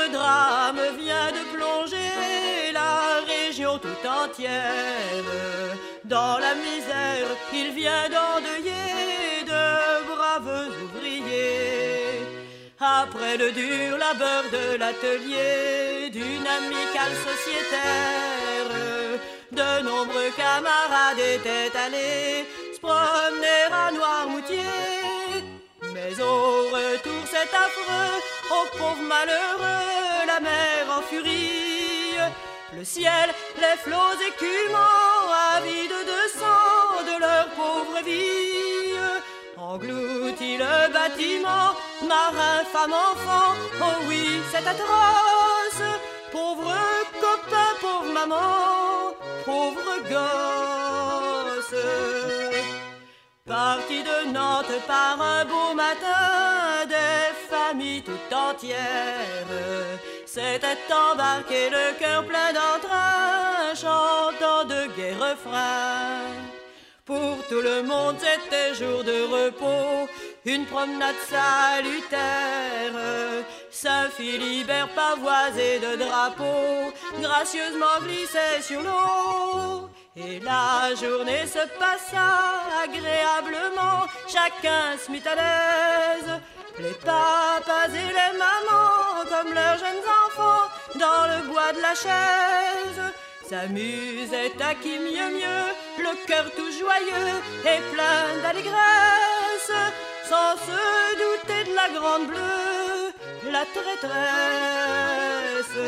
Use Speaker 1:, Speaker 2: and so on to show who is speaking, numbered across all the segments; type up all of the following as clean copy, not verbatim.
Speaker 1: drame vient de plonger la région tout entière dans la misère. Il vient d'endeuiller de braves ouvriers. Après le dur labeur de l'atelier d'une amicale sociétaire, de nombreux camarades étaient allés se promener à Noirmoutier. Mais au retour c'est affreux, aux pauvres malheureux, la mer en furie, le ciel, les flots écumants, avides de sang de leur pauvre vie, engloutit le bâtiment, marins, femmes, enfants, oh oui, c'est atroce, pauvre copain, pauvre maman, pauvre gosse. Partis de Nantes par un beau matin, des familles tout entières s'étaient embarquées, le cœur plein d'entrain, chantant de gai refrains. Pour tout le monde c'était jour de repos, une promenade salutaire. Saint-Philibert pavoisé de drapeaux, gracieusement glissait sur l'eau. Et la journée se passa agréablement, chacun se mit à l'aise. Les papas et les mamans, comme leurs jeunes enfants, dans le bois de la chaise, s'amusaient à qui mieux, le cœur tout joyeux et plein d'allégresse, sans se douter de la grande bleue, la traîtresse.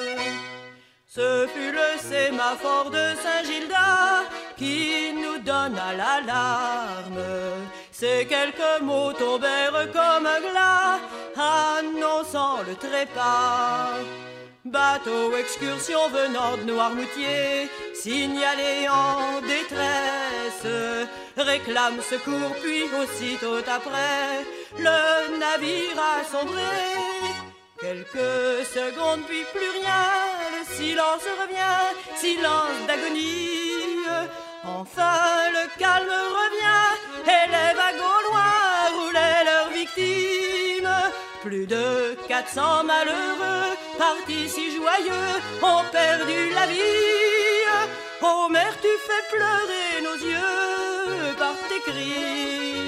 Speaker 1: Ce fut le sémaphore de Saint-Gildas qui nous donna l'alarme. Ces quelques mots tombèrent comme un glas, annonçant le trépas. Bateau excursion venant de Noirmoutier, signalé en détresse, réclame secours, puis aussitôt après, le navire a sombré. Quelques secondes, puis plus rien, le silence revient, silence d'agonie. Enfin le calme revient, et les vagues au loin roulaient leurs victimes. Plus de 400 malheureux, partis si joyeux, ont perdu la vie. Ô mère, tu fais pleurer nos yeux par tes cris.